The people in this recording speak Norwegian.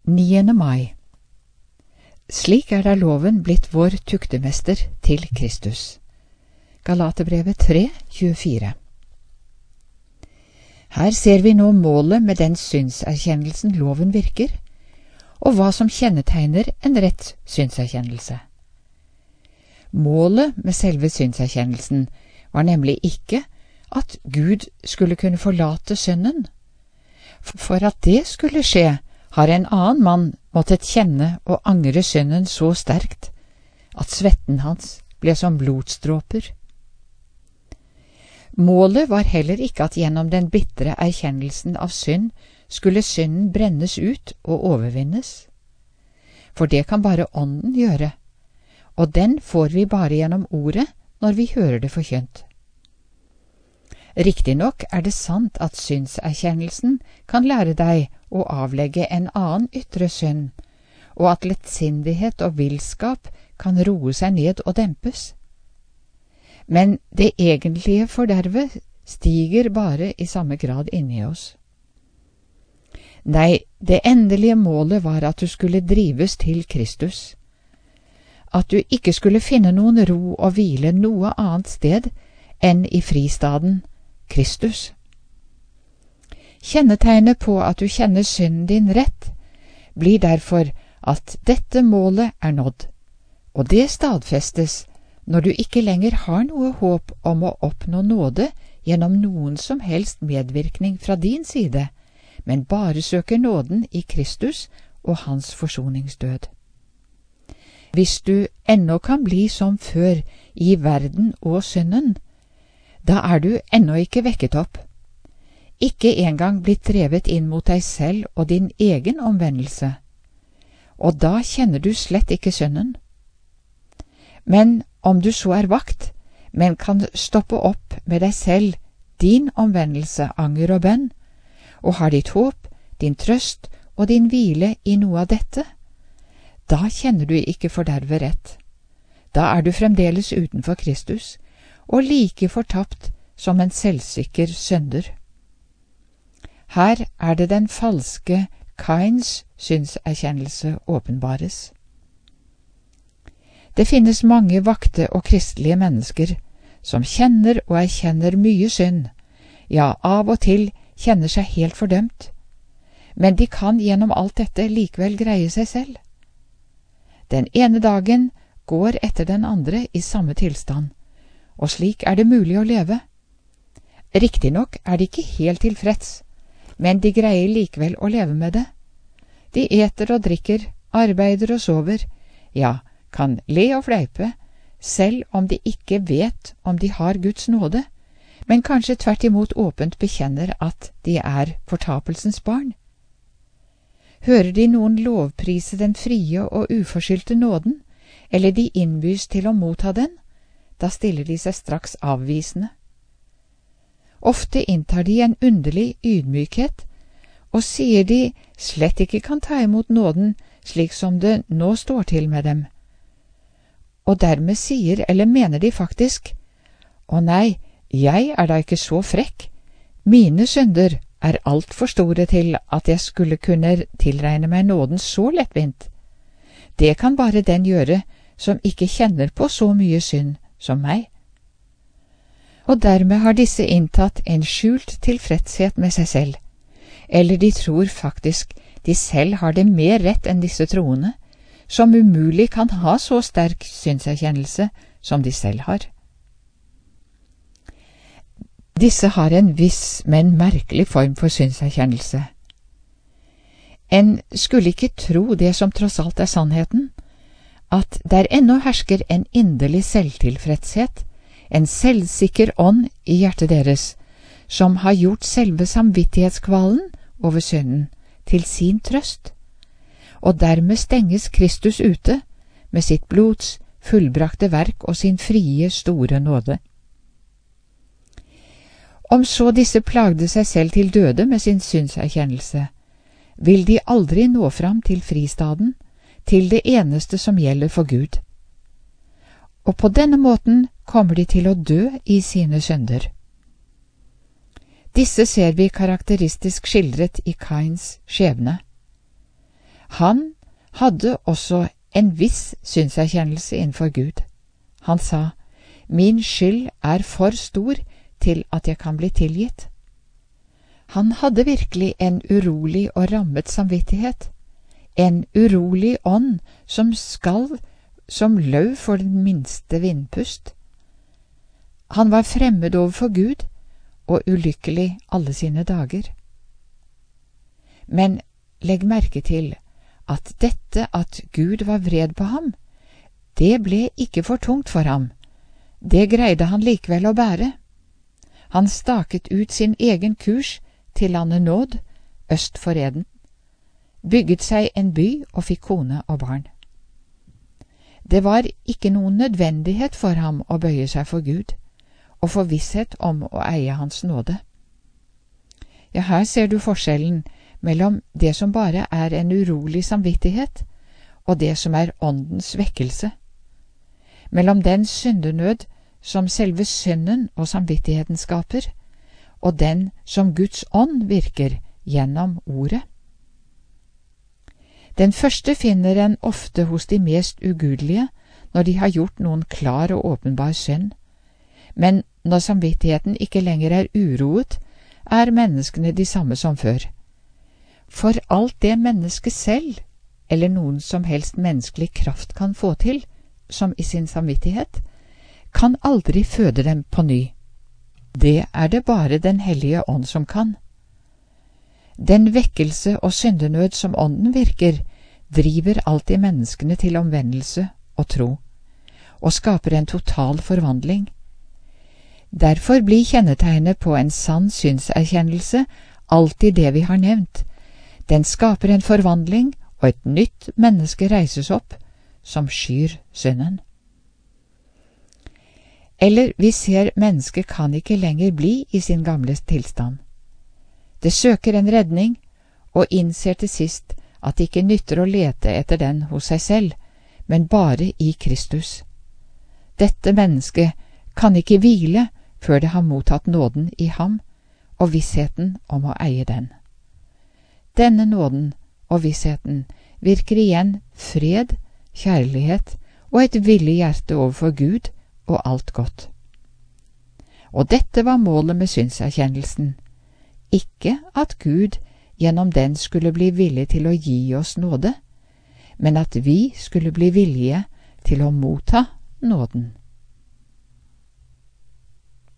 9. mai. Slik da loven blitt vår tuktemester til Kristus. Galaterbrevet 3:24. Her ser vi nå målet med den synserkjennelsen loven virker, og hva som kjennetegner en rett synserkjennelse. Målet med selve synserkjennelsen var nemlig ikke at Gud skulle kunne forlate Sønnen. For at det skulle skje, har en annen mann måttet kjenne og angre synden så sterkt at svetten hans ble som blodsdråper. Målet var heller ikke at gjennom den bitre erkjennelsen av synd skulle synden brennes ut og overvinnes. For det kan bare Ånden gjøre, og den får vi bare gjennom ordet når vi hører det forkynt. Riktignok det sant at synserkjennelsen kan lære deg å avlegge en annen ytre synd, og at lettsindighet og villskap kan roe seg ned og dempes. Men det egentlige fordervet stiger bare i samme grad inni oss. Nei, det endelige målet var at du skulle drives til Kristus, at du ikke skulle finne noen ro og hvile noe annet sted enn i fristaden Kristus. Kjennetegnet på at du kjenner synden din rett, blir derfor at dette målet nådd, og det stadfestes når du ikke lenger har noe håp om å oppnå nåde gjennom noen som helst medvirkning fra din side, men bare søker nåden i Kristus og hans forsoningsdød. Hvis du ennå kan bli som før i verden og synden, da du ennå ikke vekket opp, ikke engang blitt drevet inn mot deg selv og din egen omvendelse, og da kjenner du slett ikke synden. Men om du så vakt, men kan stoppe opp med deg selv, din omvendelse, anger og bønn, og har ditt håp, din trøst og din hvile i noe av dette, da kjenner du ikke fordervet rett. Da du fremdeles utenfor Kristus, og like fortapt som en selvsikker synder. Her det den falske Kains synserkjennelse åpenbares. Det finnes mange vakte og kristelige mennesker som kjenner og erkjenner mye synd, ja, av og til kjenner seg helt fordømt, men de kan gjennom alt dette likevel greie seg selv. Den ene dagen går etter den andre i samme tilstand, og slik det mulig å leve. Riktignok de ikke helt tilfreds, men de greier likevel å leve med det. De eter og drikker, arbeider og sover, ja, kan le og fleipe, selv om de ikke vet om de har Guds nåde, men kanskje tvert imot åpent bekjenner at de fortapelsens barn. Hører de noen lovprise den frie og uforskyldte nåden, eller de innbys til å motta den, da stiller de seg straks avvisende. Ofte inntar de en underlig ydmykhet, og sier de slett ikke kan ta imot nåden slik som det nå står til med dem. Og dermed sier eller mener de faktisk, «Å nei, jeg da ikke så frekk. Mine synder alt for store til at jeg skulle kunne tilregne meg nåden så lettvint. Det kan bare den gjøre som ikke kjenner på så mye synd som meg.» Og dermed har disse inntatt en skjult tilfredshet med seg selv, eller de tror faktisk de selv har det mer rett enn disse troende, som umulig kan ha så sterk synserkjennelse som de selv har. Disse har en viss, men merkelig form for synserkjennelse. En skulle ikke tro det som tross alt sannheten, at der ennå hersker en inderlig selvtilfredshet, en selvsikker ånd i hjertet deres, som har gjort selve samvittighetskvalen over synden til sin trøst, og dermed stenges Kristus ute med sitt blods fullbrakte verk og sin frie, store nåde. Om så disse plagde seg selv til døde med sin synserkjennelse, vil de aldri nå fram til fristaden, til det eneste som gjelder for Gud. Og på denne måten kommer de til å dø i sine synder. Disse ser vi karakteristisk skildret i Kains skjebne. Han hadde også en viss synserkjennelse innenfor Gud. Han sa, «Min skyld er for stor til at jeg kan bli tilgitt.» Han hadde virkelig en urolig og rammet samvittighet, en urolig ånd som skalv som løv for den minste vindpust. Han var fremmed overfor Gud og ulykkelig alle sine dager. Men legg merke til at dette at Gud var vred på ham, det ble ikke for tungt for ham. Det greide han likevel å bære. Han staket ut sin egen kurs til landet Nåd, øst for Eden, bygget seg en by og fikk kone og barn. Det var ikke noen nødvendighet for ham å bøye seg for Gud og få visshet om å eie Hans nåde. Ja, her ser du forskjellen mellom det som bare er en urolig samvittighet, og det som er åndens vekkelse, mellom den syndenød som selve synden og samvittigheten skaper, og den som Guds ånd virker gjennom ordet. Den første finner en ofte hos de mest ugudelige når de har gjort noen klar og åpenbar synd, men når samvittigheten ikke lenger er uroet, er menneskene de samme som før. For alt det mennesket selv, eller noen som helst menneskelig kraft kan få til, som i sin samvittighet, kan aldri føde dem på ny. Det er det bare Den hellige ånd som kan. Den vekkelse og syndenød som ånden virker, driver alltid menneskene til omvendelse og tro, og skaper en total forvandling. Derfor blir kjennetegnet på en sann synserkjennelse alltid det vi har nevnt. Den skaper en forvandling, og et nytt menneske reises opp, som skyr synden. Eller vi ser mennesket kan ikke lenger bli i sin gamle tilstand. Det søker en redning, og innser til sist at det ikke nytter å lete etter den hos seg selv, men bare i Kristus. Dette mennesket kan ikke hvile før det har mottatt nåden i ham, og vissheten om å eie den. Denne nåden og vissheten virker igjen fred, kjærlighet og et villig hjerte overfor Gud og alt godt. Og dette var målet med synserkjennelsen, ikke at Gud gjennom den skulle bli villig til å gi oss nåde, men at vi skulle bli villige til å motta nåden.